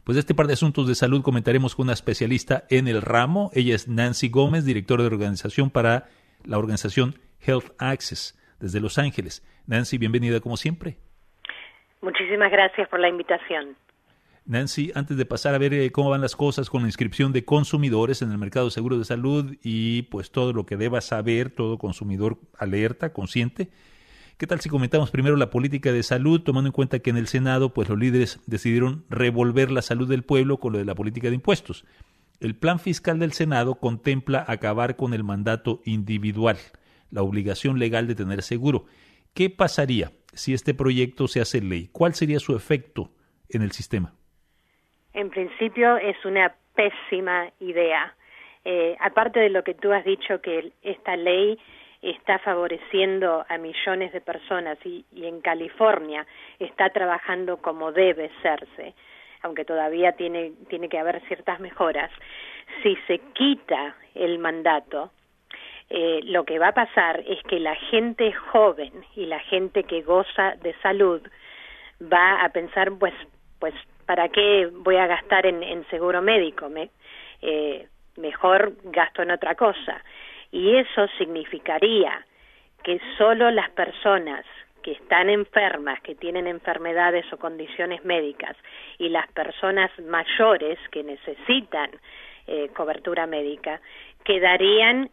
Pues de este par de asuntos de salud comentaremos con una especialista en el ramo. Ella es Nancy Gómez, directora de organización para la organización Health Access desde Los Ángeles. Nancy, bienvenida como siempre. Muchísimas gracias por la invitación. Nancy, antes de pasar a ver cómo van las cosas con la inscripción de consumidores en el mercado de seguros de salud y pues todo lo que deba saber todo consumidor alerta, consciente, ¿qué tal si comentamos primero la política de salud, tomando en cuenta que en el Senado pues los líderes decidieron revolver la salud del pueblo con lo de la política de impuestos? El plan fiscal del Senado contempla acabar con el mandato individual, la obligación legal de tener seguro. ¿Qué pasaría si este proyecto se hace ley? ¿Cuál sería su efecto en el sistema? En principio es una pésima idea. Aparte de lo que tú has dicho, que esta ley está favoreciendo a millones de personas y en California está trabajando como debe serse, aunque todavía tiene que haber ciertas mejoras. Si se quita el mandato, lo que va a pasar es que la gente joven y la gente que goza de salud va a pensar, pues ¿para qué voy a gastar en seguro médico? Mejor gasto en otra cosa. Y eso significaría que solo las personas que están enfermas, que tienen enfermedades o condiciones médicas, y las personas mayores que necesitan cobertura médica, quedarían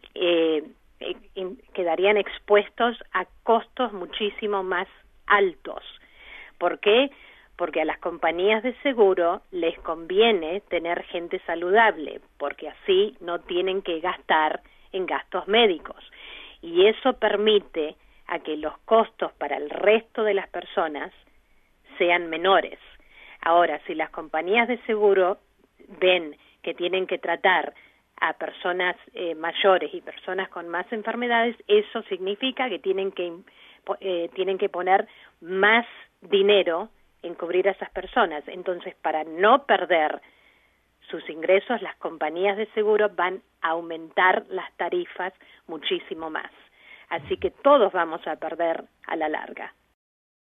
expuestos a costos muchísimo más altos. ¿Por qué? Porque a las compañías de seguro les conviene tener gente saludable, porque así no tienen que gastar en gastos médicos. Y eso permite a que los costos para el resto de las personas sean menores. Ahora, si las compañías de seguro ven que tienen que tratar a personas mayores y personas con más enfermedades, eso significa que tienen que poner más dinero en cubrir a esas personas. Entonces, para no perder sus ingresos, las compañías de seguro van a aumentar las tarifas muchísimo más. Así que todos vamos a perder a la larga.